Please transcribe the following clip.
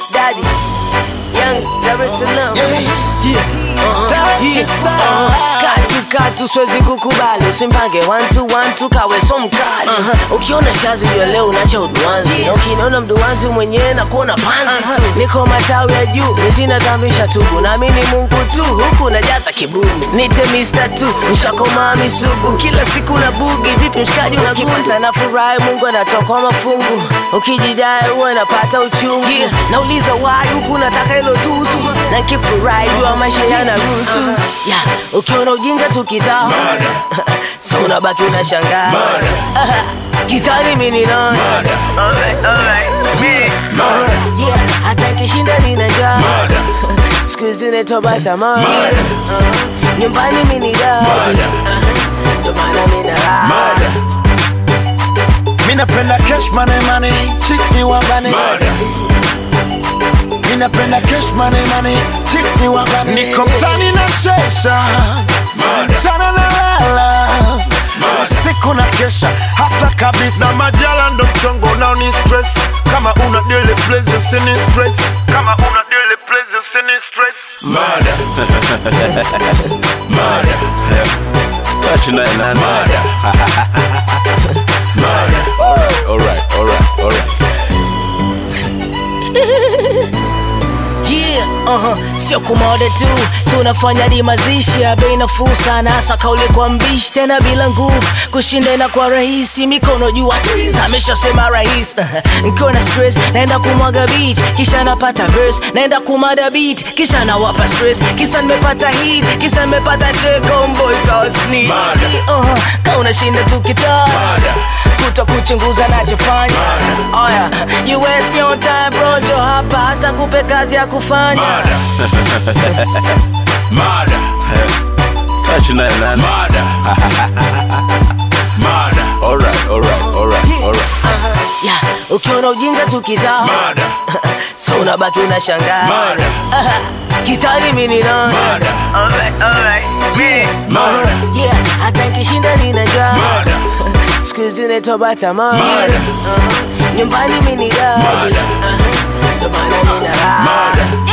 Daddy, Young, Dar es Salaam. Katu swezi kukubali, usimpange 1-2-1-2 kawe so mkali. Ukiona shazi ya leo unacha uduanzi, ukiniona mduanzi mwenyewe na kuona panzi. Niko matawi ya juu, nisina dhambisha tubu, naamini Mungu tu, huku najaza kiburi. Nite Mr. 2, mshakoma misugu, kila siku na bugi, vipi mshikaji unakipata na furahi, Mungu anatoka mafungu. Ukijidai uwe napata uchungu, nauliza why huku nataka ilo tusu, na kifurahi jua maisha yanaruhusu. Ukiona ujinga tukita so unabaki unashangaa. Kitani mini nani? Yeah, hata kishinda nina njaa. Siku hizi netobata mara. Nyumbani mini dadi. Ndo maana mina raha. Minapenda cash money, chicks ni wabani. Minapenda cash money, chicks ni wabani. Niko mtani na shesha, mchana na lala, usiku na kesha, hafla kabisa. Majala ndo mchongo nao ni stress. Kama una daily plays usini stress. Kama una daily plays usini stress. Murder. Murder. Touch night and murder. Murder. Alright. Yeah, sio kumoda tu, tunafanya ni mazishi ya bei nafuu sana. Hasa kauli kwa mbishi, tena bila nguvu, kushinda ina kwa rahisi. Mikono juu atiza, ameshasema rais. Niko na stress, naenda kumwaga beat, kisha napata verse, naenda kumada beat, kisha nawapa stress, kisa nimepata hit, kisa nimepata check on boy cause need. Ka unashinda tukitaa, kutokuchunguza nachofanya. Oya, you waste your time bro, jo hapa hata kupe kazi ya kufanya. Murder. Touch night and murder. Murder. Alright. Yeah, ukiona ujinga tukita so unabaki unashangaa. Kitani mini nani? Yeah, hata kishinda nina njaa. Siku hizi netobata mara. Nyumbani mini dadi. Ndo maana nina raha.